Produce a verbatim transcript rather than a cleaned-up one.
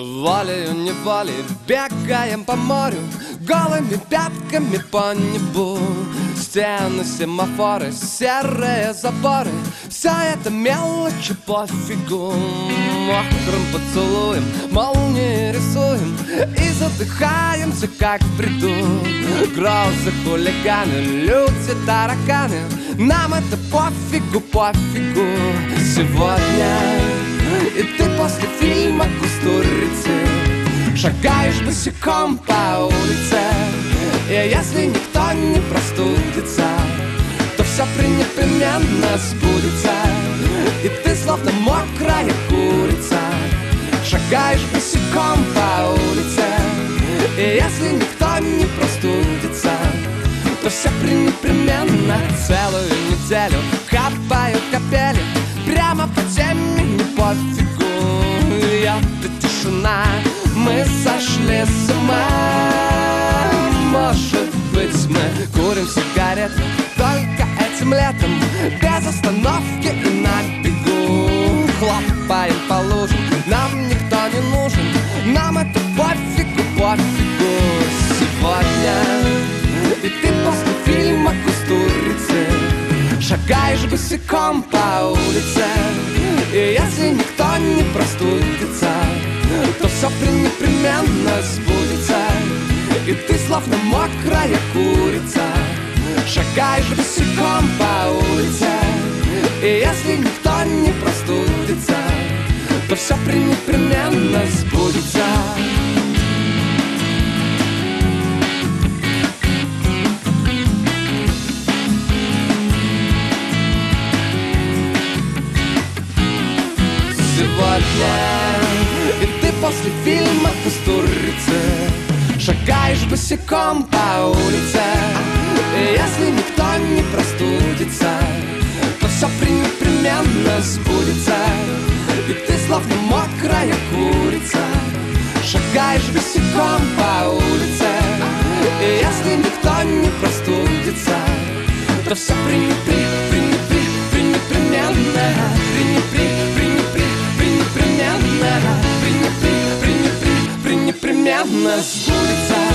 Волею-неволей бегаем по морю, голыми пятками по небу. Стены, семафоры, серые заборы, все это мелочи пофигу. Мокрым поцелуем молнии рисуем и задыхаемся, как в бреду. Грозы, хулиганы, люди, тараканы, нам это пофигу, пофигу. Сегодня и ты после фильма «Кустурицы» шагаешь босиком по улице. И если никто не простудится, то все пренепременно сбудется. И ты словно мокрая курица шагаешь босиком по улице. И если никто не простудится, то все пренепременно. Целую неделю капают капели прямо по теме, не пофигу. Это тишина, мы сошли с ума. Может быть, мы курим сигареты только этим летом, без остановки и на бегу. Хлопаем по лужам, нам никто не нужен, нам это пофигу, пофигу. Сегодня и ты после фильма «Кустурицы» шагаешь босиком по улице. И если никто не простудится, то все пренепременно сбудется. И ты словно мокрая курица шагаешь босиком по улице. И если никто не простудится, то все пренепременно сбудется. Сегодня и ты после фильма «Кустурицы» шагаешь босиком по улице. И если никто не простудится, то все пренепременно сбудется. И ты словно мокрая курица шагаешь босиком по улице. И если никто не простудится, то все пренепременно, пренепременно, пренепременно, пренепременно сбудется.